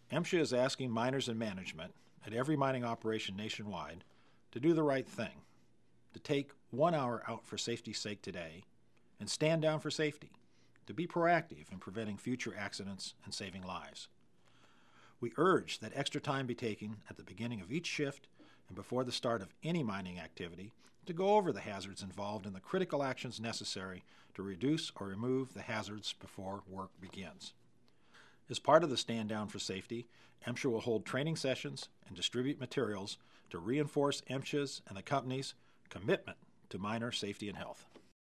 MSHA is asking miners and management at every mining operation nationwide to do the right thing, to take 1 hour out for safety's sake today and stand down for safety, to be proactive in preventing future accidents and saving lives. We urge that extra time be taken at the beginning of each shift and before the start of any mining activity to go over the hazards involved and the critical actions necessary to reduce or remove the hazards before work begins. As part of the Stand Down for Safety, MSHA will hold training sessions and distribute materials to reinforce MSHA's and the company's commitment to miner safety and health.